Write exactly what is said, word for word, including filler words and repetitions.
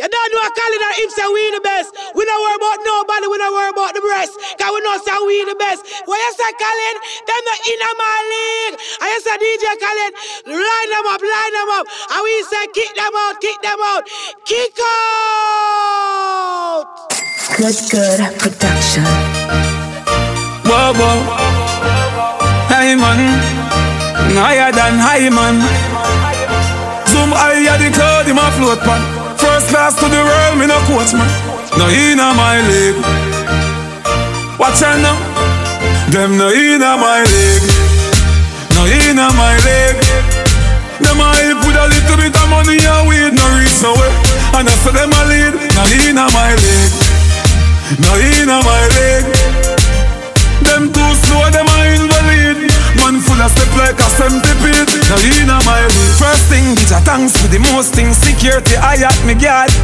You don't know a Colin or him say we the best. We don't worry about nobody, we don't worry about the rest. Cause we know say we the best. When you say Colin, them not in my league. And you say D J Colin, line them up, line them up. And we say kick them out, kick them out. Kick out! Good, good production. Whoa, whoa. Hey man, higher than high man. Zoom higher the cloud in my float pan. First class to the world, me no coach man. No inna my league. Watch out now. Them no inna my league. No inna my league. Them a hype with a little bit of money and weed. No reach nowhere. And I say them a lead. No inna my league. No inna my league. Them too slow, them a invalid. Man full of step like a centipede. Now inna my league. First thing, bitch, a thanks for the most things. Security, I at me guard.